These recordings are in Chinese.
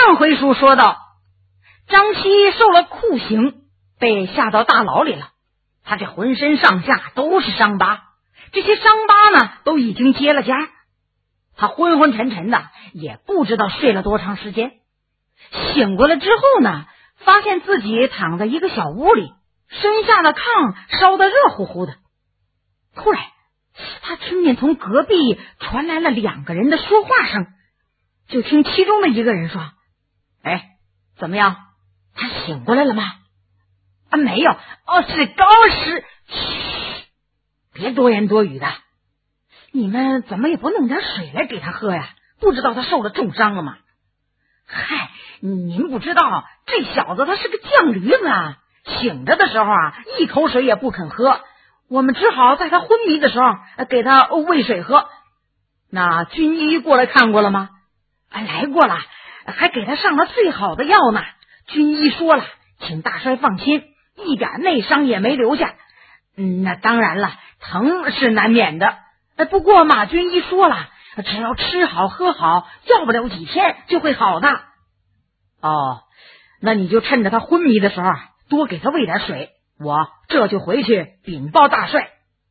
上回书说到，张熙受了酷刑，被下到大牢里了。他这浑身上下都是伤疤，这些伤疤呢都已经结了痂。他昏昏沉沉的，也不知道睡了多长时间。醒过来之后呢，发现自己躺在一个小屋里，身下的炕烧得热乎乎的。突然他听见从隔壁传来了2个人的说话声，就听其中的一个人说：哎，怎么样，他醒过来了吗？啊，没有。是高师。嘘，别多言多语的，你们怎么也不弄点水来给他喝呀？不知道他受了重伤了吗？嗨，您不知道，这小子他是个犟驴子啊，醒着的时候啊，一口水也不肯喝，我们只好在他昏迷的时候给他喂水喝。那军医过来看过了吗？来过了，还给他上了最好的药呢。军医说了，请大帅放心，一点内伤也没留下。那当然了，疼是难免的，不过马军医说了，只要吃好喝好，要不了几天就会好的。那你就趁着他昏迷的时候多给他喂点水，我这就回去禀报大帅。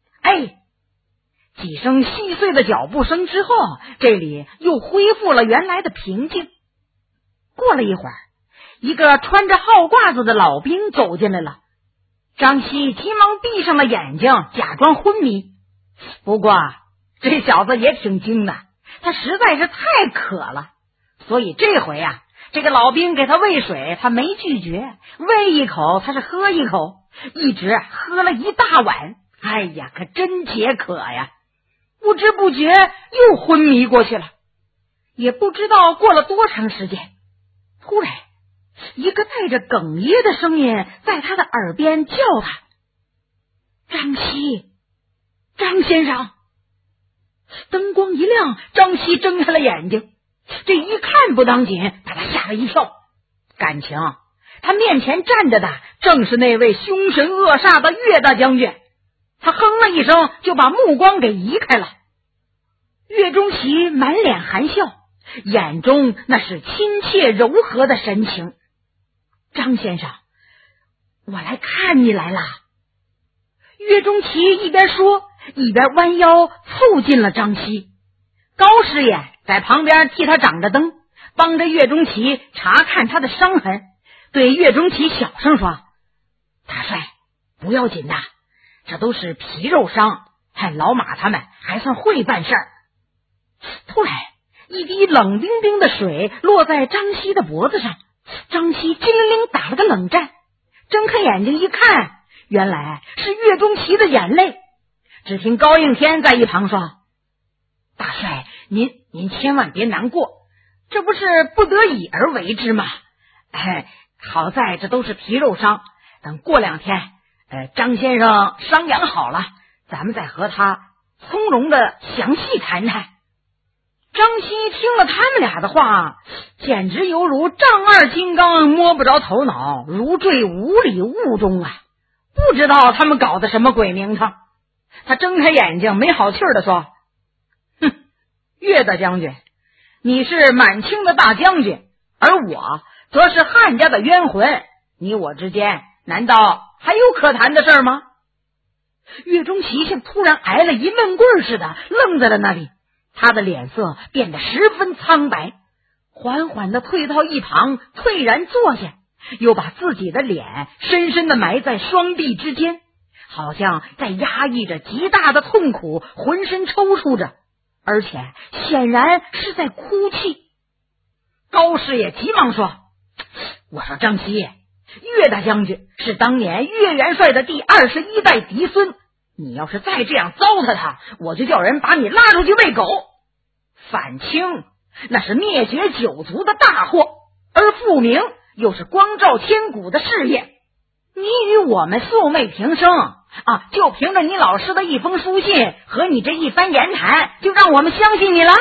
几声细碎的脚步声之后，这里又恢复了原来的平静。过了一会儿，一个穿着号褂子的老兵走进来了。张熙急忙闭上了眼睛，假装昏迷。不过这小子也挺精的，他实在是太渴了，所以这回啊，这个老兵给他喂水，他没拒绝，喂一口他是喝一口，一直喝了一大碗。哎呀，可真解渴呀！不知不觉又昏迷过去了。也不知道过了多长时间，突然一个带着哽咽的声音在他的耳边叫他：张熙，张先生。灯光一亮，张熙睁开了眼睛，这一看不当紧，把他吓了一跳。感情他面前站着的正是那位凶神恶煞的岳大将军。他哼了一声，就把目光给移开了。岳钟琪满脸含笑，眼中那是亲切柔和的神情。张先生，我来看你来了。岳钟琪一边说，一边弯腰凑近了张熙。高师爷在旁边替他掌着灯，帮着岳钟琪查看他的伤痕，对岳钟琪小声说：大帅，不要紧的，这都是皮肉伤，老马他们还算会办事儿。突然一滴冷冰冰的水落在张熙的脖子上，张熙机灵灵打了个冷战，睁开眼睛一看，原来是岳钟琪的眼泪。只听高应天在一旁说：大帅，您千万别难过，这不是不得已而为之吗？好在这都是皮肉伤，等过2天张先生伤养好了，咱们再和他从容的详细谈谈。张熙听了他们俩的话，简直犹如丈二金刚摸不着头脑，如坠五里雾中啊！不知道他们搞的什么鬼名堂。他睁开眼睛，没好气儿的说：岳大将军，你是满清的大将军，而我则是汉家的冤魂，你我之间难道还有可谈的事儿吗？岳钟琪像突然挨了一闷棍似的，愣在了那里。他的脸色变得十分苍白，缓缓地退到一旁，退然坐下，又把自己的脸深深地埋在双臂之间，好像在压抑着极大的痛苦，浑身抽搐着，而且显然是在哭泣。高师爷急忙说：我说张熙，岳大将军是当年岳元帅的第21代嫡孙，你要是再这样糟蹋他，我就叫人把你拉出去喂狗。反清那是灭绝九族的大祸，而复明又是光照千古的事业。你与我们素昧平生就凭着你老师的一封书信和你这一番言谈，就让我们相信你了？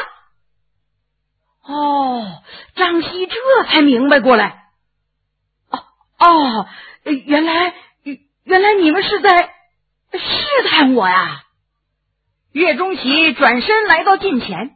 张熙这才明白过来。原来你们是在试探我呀。岳钟琪转身来到近前，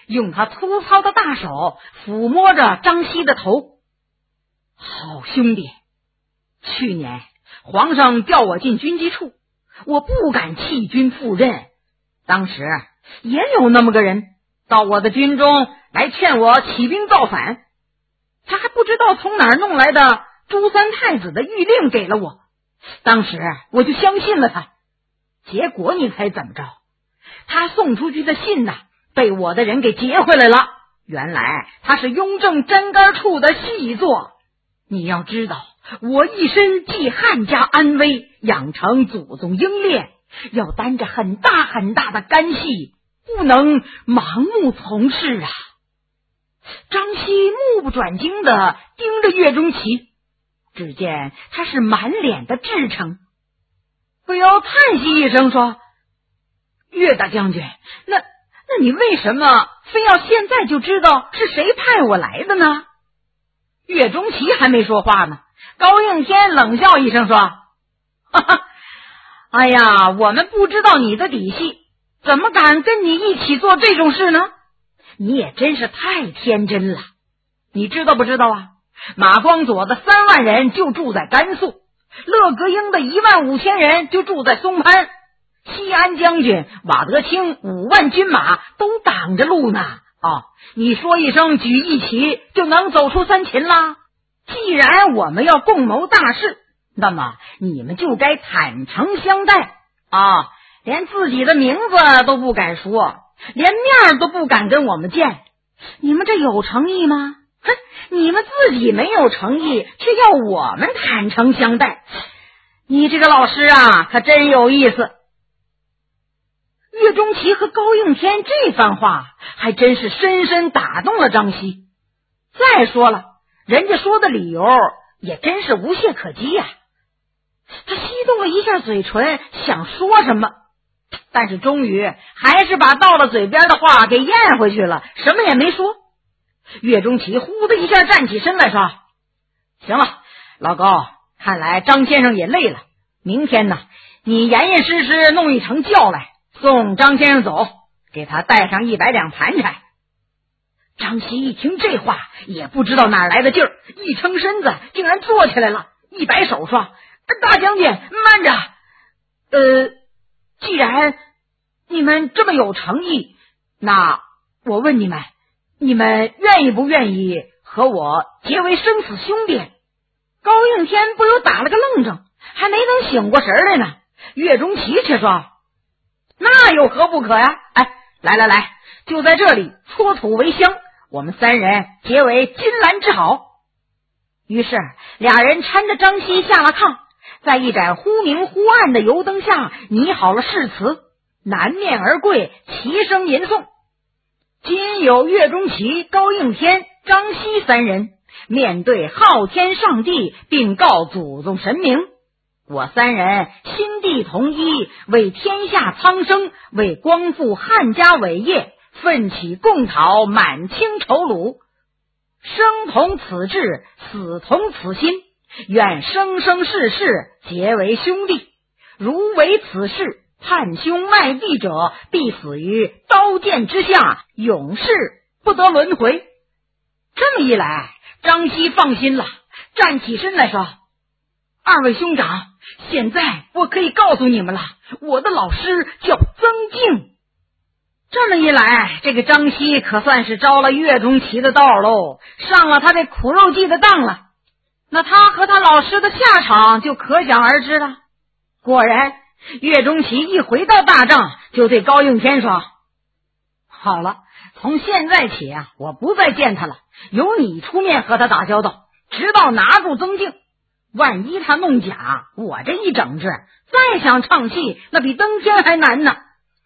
用他粗糙的大手抚摸着张熙的头。好兄弟，去年皇上调我进军机处，我不敢弃军赴任，当时也有那么个人到我的军中来劝我起兵造反，他还不知道从哪儿弄来的朱三太子的谕令给了我，当时我就相信了他。结果你猜怎么着？他送出去的信被我的人给劫回来了。原来他是雍正针杆处的细作。你要知道，我一生寄汉家安危，养成祖宗英烈，要担着很大很大的干系，不能盲目从事啊。张熙目不转睛地盯着岳钟琪，只见他是满脸的至诚，不由叹息一声说：岳大将军，那你为什么非要现在就知道是谁派我来的呢？岳钟琪还没说话呢，高应天冷笑一声说：哈哈，哎呀，我们不知道你的底细，怎么敢跟你一起做这种事呢？你也真是太天真了。你知道不知道啊？马光佐的3万人就住在甘肃，乐格英的15000人就住在松潘，西安将军瓦德清5万军马都挡着路呢。你说一声举一起就能走出3秦啦。既然我们要共谋大事，那么你们就该坦诚相待连自己的名字都不敢说，连面都不敢跟我们见，你们这有诚意吗？哼，你们自己没有诚意，却要我们坦诚相待，你这个老师可真有意思。岳钟琪和高应天这番话还真是深深打动了张熙。再说了，人家说的理由也真是无懈可击呀。他翕动了一下嘴唇，想说什么，但是终于还是把到了嘴边的话给咽回去了，什么也没说。岳钟琪呼的一下站起身来说：行了，老高，看来张先生也累了，明天你严严实实弄一乘轿来送张先生走，给他带上100两盘缠。张熙一听这话，也不知道哪来的劲儿，一撑身子竟然坐起来了，一摆手说：大将军慢着，既然你们这么有诚意，那我问你们愿意不愿意和我结为生死兄弟？高应天不由打了个愣怔，还没等醒过神来呢，岳钟琪却说：那有何不可呀？来，就在这里搓土为香，我们3人结为金兰之好。于是俩人搀着张熙下了炕，在一盏忽明忽暗的油灯下拟好了誓词，南面而跪，齐声吟诵。今有岳钟琪、高应天、张熙3人，面对昊天上帝，并告祖宗神明，我3人心地同一，为天下苍生，为光复汉家伟业，奋起共讨满清仇虏，生同此志，死同此心，愿生生世世结为兄弟。如违此事，叛兄卖弟者，必死于刀剑之下，永世不得轮回。这么一来，张熙放心了，站起身来说：二位兄长，现在我可以告诉你们了，我的老师叫曾静。这么一来，这个张熙可算是招了岳钟琪的道喽，上了他这苦肉计的当了。那他和他老师的下场就可想而知了。果然，岳钟琪一回到大帐，就对高应天说：好了，从现在起我不再见他了，由你出面和他打交道，直到拿住曾静。万一他弄假，我这一整治，再想唱戏，那比登天还难呢。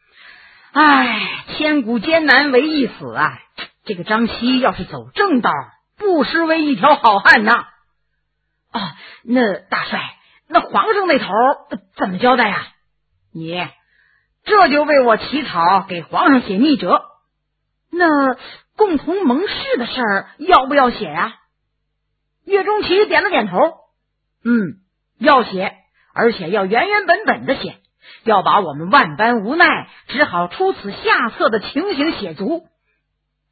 千古艰难为一死这个张熙要是走正道，不失为一条好汉呐。那大帅，那皇上那头怎么交代呀？你这就为我起草给皇上写密折。那共同盟誓的事儿要不要写呀？岳钟琪点了点头。要写，而且要原原本本的写，要把我们万般无奈只好出此下策的情形写足。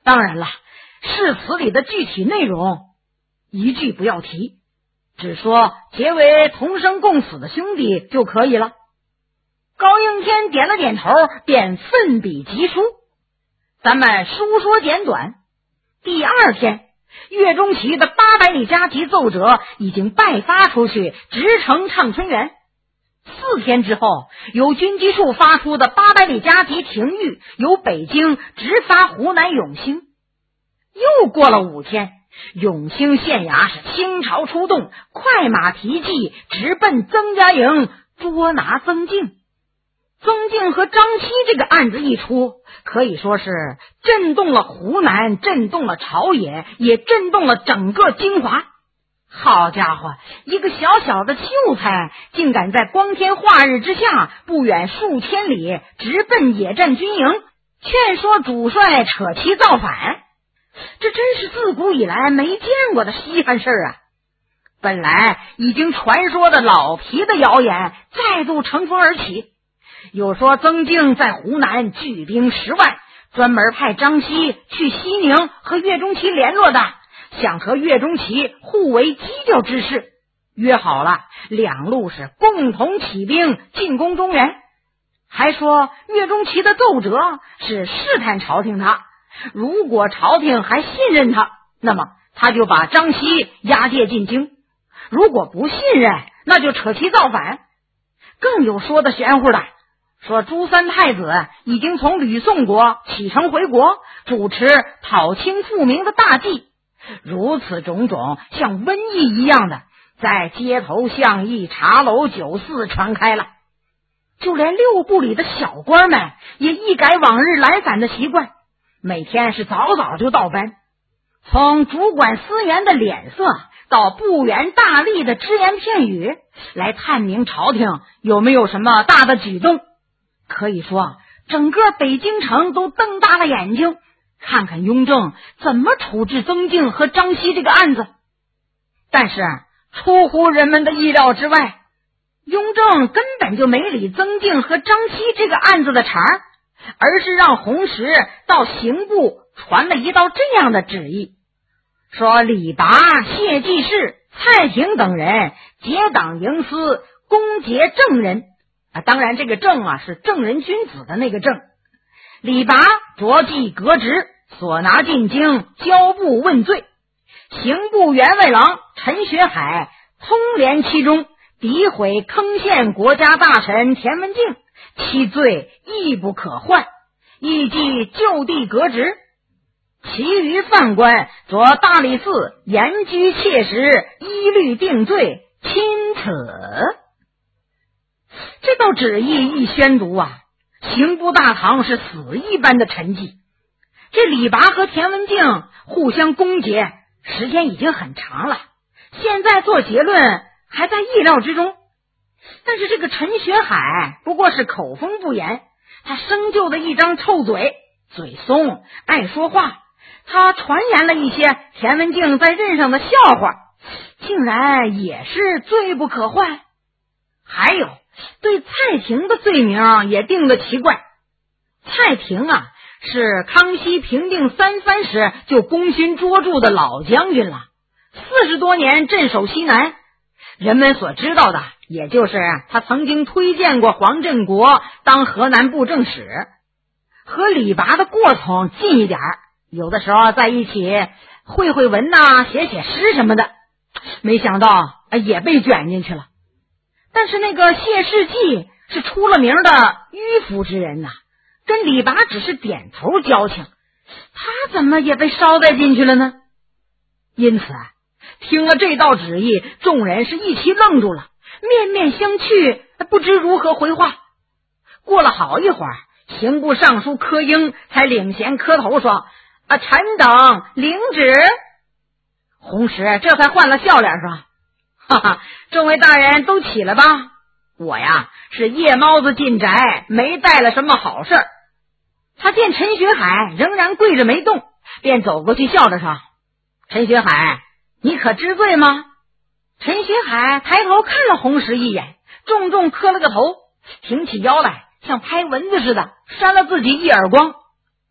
当然了，誓词里的具体内容一句不要提，只说结为同生共死的兄弟就可以了。高应天点了点头，便奋笔疾书。咱们书说简短，第二天，岳钟琪的800里加急奏折已经拜发出去，直呈畅春园。4天之后，由军机处发出的800里加急停谕，由北京直发湖南永兴。又过了5天，永兴县衙是倾巢出动，快马蹄骑，直奔曾家营捉拿曾静。曾静和张熙这个案子一出，可以说是震动了湖南，震动了朝野，也震动了整个京华。好家伙，一个小小的秀才竟敢在光天化日之下，不远数千里，直奔野战军营，劝说主帅扯旗造反。这真是自古以来没见过的稀罕事啊！本来已经传说的老皮的谣言再度乘风而起，有说曾静在湖南聚兵10万，专门派张熙去西宁和岳钟琪联络的，想和岳钟琪互为犄角之势，约好了两路是共同起兵进攻中原。还说岳钟琪的奏折是试探朝廷他，如果朝廷还信任他，那么他就把张熙押解进京；如果不信任，那就扯旗造反。更有说的玄乎的，说朱三太子已经从吕宋国启程回国，主持讨清复明的大计。如此种种像瘟疫一样的，在街头巷议、茶楼酒肆传开了。就连6部里的小官们也一改往日懒散的习惯，每天是早早就到班，从主管司员的脸色到部员大吏的只言片语，来探明朝廷有没有什么大的举动。可以说整个北京城都瞪大了眼睛，看看雍正怎么处置曾静和张熙这个案子。但是出乎人们的意料之外，雍正根本就没理曾静和张熙这个案子的茬，而是让洪石到刑部传了一道这样的旨意，说李拔、谢济世、蔡廷等人结党营私，攻讦正人当然这个正是正人君子的那个正。李拔着即革职，所拿进京，交部问罪。刑部员外郎陈学海通联其中，诋毁坑陷国家大臣田文镜，其罪亦不可换，亦即就地革职。其余犯官着大理寺严居切实，依律定罪，钦此。这道旨意一宣读刑部大堂是死一般的沉寂。这李拔和田文镜互相攻讦，时间已经很长了，现在做结论还在意料之中。但是这个陈学海不过是口风不严，他生就的一张臭嘴，嘴松爱说话，他传言了一些田文镜在任上的笑话，竟然也是罪不可换。还有对蔡廷的罪名也定得奇怪。蔡廷是康熙平定三藩时就功勋卓著的老将军了，40多年镇守西南，人们所知道的也就是他曾经推荐过黄振国当河南布政使，和李拔的过从近一点，有的时候在一起会文写诗什么的，没想到也被卷进去了。但是那个谢世济是出了名的迂腐之人跟李拔只是点头交情，他怎么也被捎带进去了呢？因此听了这道旨意，众人是一齐愣住了，面面相觑，不知如何回话。过了好一会儿，刑部尚书柯英才领衔磕头说臣等领旨。洪石这才换了笑脸说，哈哈，众位大人都起来吧，我是夜猫子进宅，没带了什么好事儿。他见陈学海仍然跪着没动，便走过去笑着说，陈学海，你可知罪吗？陈学海抬头看了洪石一眼，重重磕了个头，挺起腰来像拍蚊子似的扇了自己一耳光。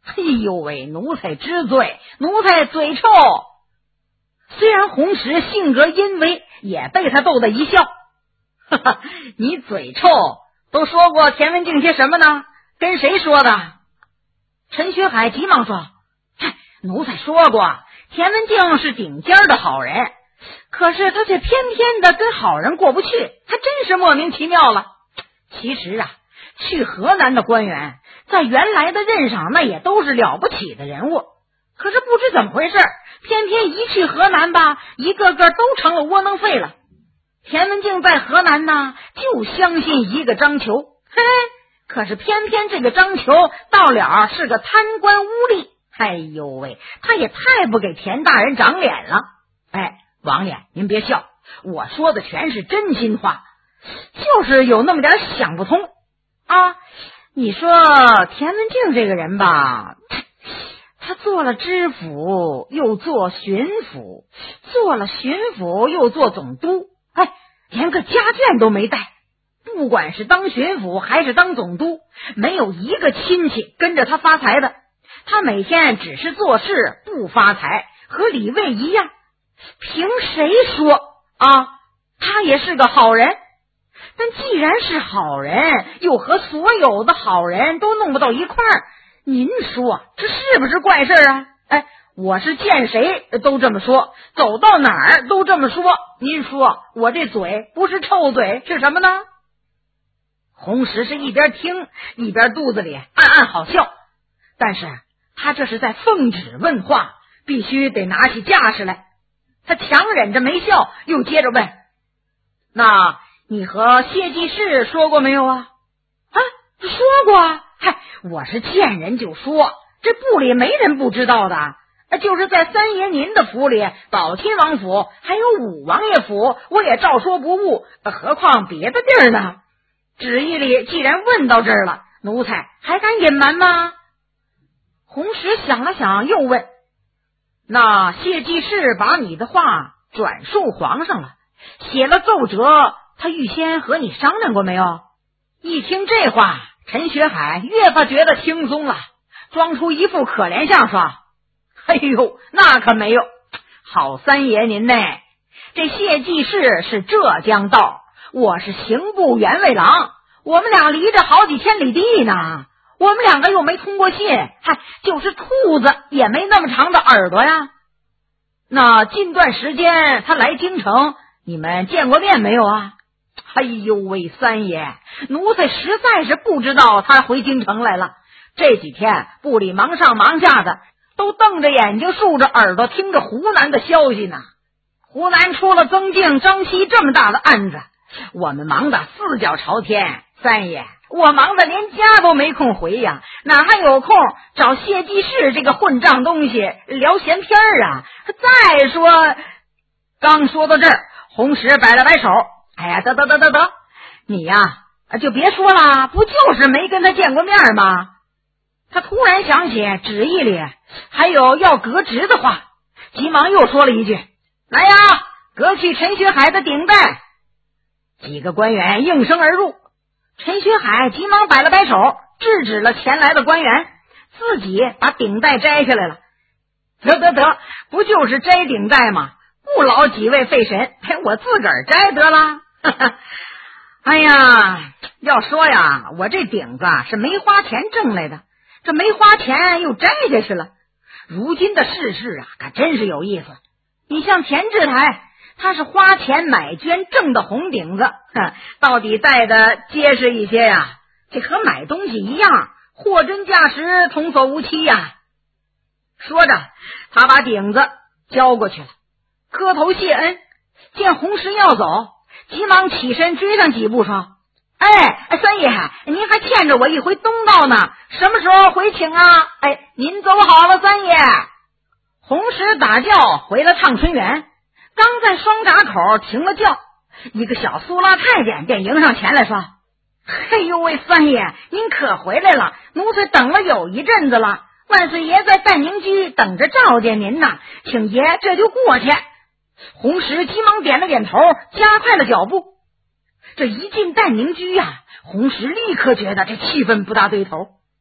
哎呦喂，奴才知罪，奴才嘴臭。虽然红石性格阴微，也被他逗得一笑。哈哈，你嘴臭，都说过田文镜些什么呢？跟谁说的？陈学海急忙说：奴才说过，田文镜是顶尖的好人，可是他却偏偏的跟好人过不去，他真是莫名其妙了。其实啊，去河南的官员在原来的任上那也都是了不起的人物，可是不知怎么回事，偏偏一去河南吧，一个个都成了窝囊废了。田文镜在河南呢，就相信一个张球，可是偏偏这个张球到了是个贪官污吏。哎呦喂，他也太不给田大人长脸了。王爷您别笑，我说的全是真心话，就是有那么点想不通啊。你说田文镜这个人吧，他做了知府，又做巡抚，做了巡抚又做总督，连个家眷都没带。不管是当巡抚还是当总督，没有一个亲戚跟着他发财的。他每天只是做事不发财，和李卫一样。凭谁说啊，他也是个好人？但既然是好人，又和所有的好人都弄不到一块儿，您说这是不是怪事啊？我是见谁都这么说，走到哪儿都这么说，您说我这嘴不是臭嘴是什么呢？红石是一边听一边肚子里暗暗好笑，但是他这是在奉旨问话，必须得拿起架势来。他强忍着没笑，又接着问：那你和谢济世说过没有啊？说过啊。我是见人就说，这部里没人不知道的。就是在三爷您的府里，宝亲王府还有武王爷府，我也照说不误，何况别的地儿呢？旨意里既然问到这儿了，奴才还敢隐瞒吗？红石想了想，又问：那谢济世把你的话转述皇上了，写了奏折，他预先和你商量过没有？一听这话，陈学海越发觉得轻松了，装出一副可怜相说：哎呦，那可没有。好三爷您呢，这谢济世是浙江道，我是刑部员外郎，我们俩离着好几千里地呢，我们两个又没通过信，就是兔子也没那么长的耳朵呀。那近段时间他来京城，你们见过面没有啊？哎呦喂，三爷，奴才实在是不知道他回京城来了。这几天部里忙上忙下的，都瞪着眼睛竖着耳朵听着湖南的消息呢。湖南出了曾静、张熙这么大的案子，我们忙得四脚朝天。三爷，我忙得连家都没空回呀，哪还有空找谢济世这个混账东西聊闲篇啊？再说，刚说到这儿，红石摆了摆手：得，你呀就别说了，不就是没跟他见过面吗？他突然想起旨意里还有要革职的话，急忙又说了一句：来呀，革去陈学海的顶戴。几个官员应声而入，陈学海急忙摆了摆手，制止了前来的官员，自己把顶戴摘下来了。得，不就是摘顶戴吗？不劳几位费神，我自个儿摘得了。哎呀，要说呀，我这顶子是没花钱挣来的，这没花钱又摘下去了。如今的世事啊，可真是有意思。你像田志台，他是花钱买绢挣的红顶子，到底戴的结实一些呀，这和买东西一样，货真价实，童叟无欺呀。说着，他把顶子交过去了，磕头谢恩。见红石要走，急忙起身追上几步说：三爷，您还欠着我一回东道呢，什么时候回请啊？您走好了，三爷。红石打轿回了畅春园，刚在双闸口停了轿，一个小苏拉太监便迎上前来说：哎呦喂，三爷，您可回来了，奴才等了有一阵子了，万岁爷在淡宁居等着召见您呢，请爷这就过去。红石急忙点了点头，加快了脚步。这一进淡宁居呀，红石立刻觉得这气氛不大对头。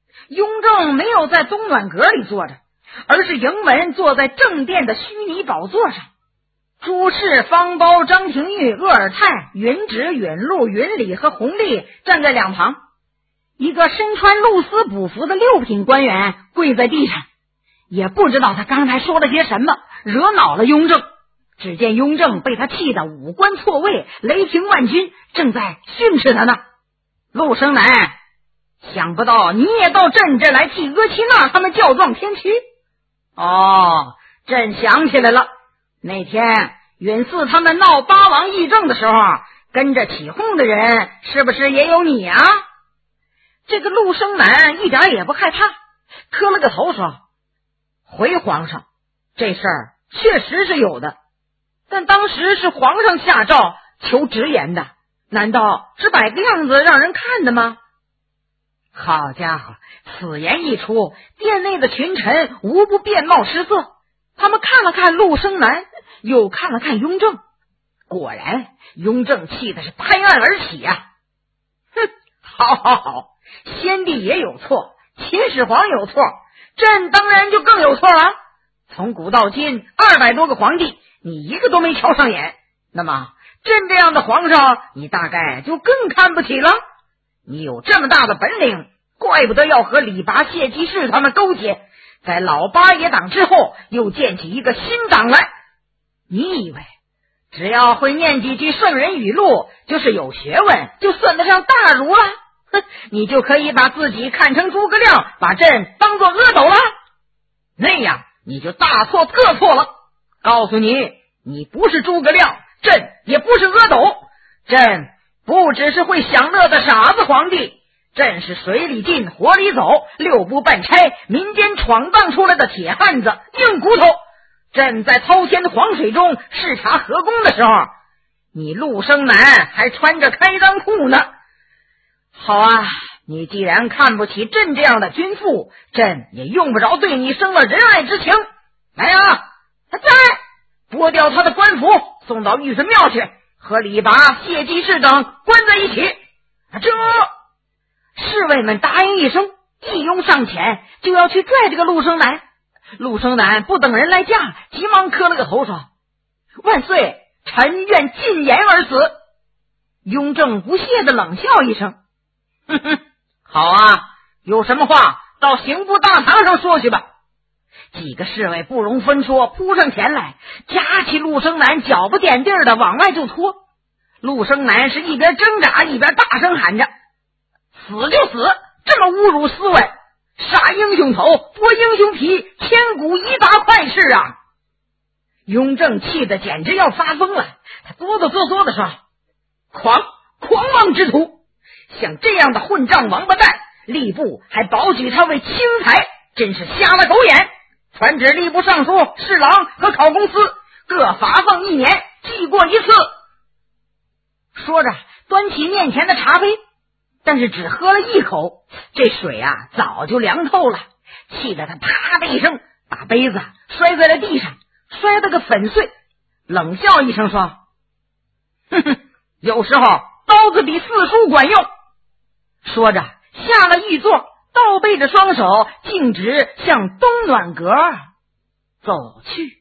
雍正没有在东暖阁里坐着，而是迎门坐在正殿的虚拟宝座上。朱氏、方苞、张廷玉、鄂尔泰、允旨、允禄、允礼和弘历站在两旁。一个身穿露丝补服的六品官员跪在地上，也不知道他刚才说了些什么，惹恼了雍正。只见雍正被他气得五官错位，雷霆万钧，正在训斥他呢。陆生南，想不到你也到朕这来替阿齐那他们教状偏屈。哦，朕想起来了，那天允嗣他们闹八王议政的时候，跟着起哄的人是不是也有你啊？这个陆生南一点也不害怕，磕了个头说：回皇上，这事儿确实是有的，但当时是皇上下诏求直言的，难道只摆个样子让人看的吗？好家伙，此言一出，殿内的群臣无不面貌失色。他们看了看陆生南，又看了看雍正，果然雍正气的是拍案而起啊！哼，好，先帝也有错，秦始皇有错，朕当然就更有错了。从古到今200多个皇帝，你一个都没瞧上眼，那么朕这样的皇上，你大概就更看不起了。你有这么大的本领，怪不得要和李拔、谢济世他们勾结，在老八爷党之后又建起一个新党来。你以为只要会念几句圣人语录，就是有学问，就算得上大儒了？你就可以把自己看成诸葛亮，把朕当作阿斗了？那样你就大错特错了。告诉你，你不是诸葛亮，朕也不是阿斗，朕不只是会享乐的傻子皇帝，朕是水里进火里走，6部半差民间闯荡出来的铁汉子硬骨头。朕在滔天的黄水中视察河工的时候，你陆生南还穿着开裆裤呢。好啊，你既然看不起朕这样的君父，朕也用不着对你生了仁爱之情。来啊，他在剥掉他的官服，送到御神庙去，和李拔、谢济世等关在一起。这侍卫们答应一声，一拥上前就要去拽这个陆生南。陆生南不等人来架，急忙磕了个头说：万岁，臣愿进言而死。雍正不屑地冷笑一声：哼哼，好啊，有什么话到刑部大堂上说去吧。几个侍卫不容分说，扑上前来，夹起陆生南，脚不点地的往外就拖。陆生南是一边挣扎一边大声喊着：死就死，这么侮辱斯文，杀英雄头，剥英雄皮，千古一大快事啊！雍正气得简直要发疯了，他哆哆嗦嗦的说：狂妄之徒，像这样的混账王八蛋，吏部还保举他为钦才，真是瞎了狗眼。传旨吏部尚书、侍郎和考功司各罚俸1年，记过一次。说着端起面前的茶杯，但是只喝了一口，这水啊早就凉透了，气得他啪的一声把杯子摔在了地上，摔得个粉碎，冷笑一声说：哼哼，有时候刀子比四书管用。说着下了御座，倒背着双手径直向东暖阁走去。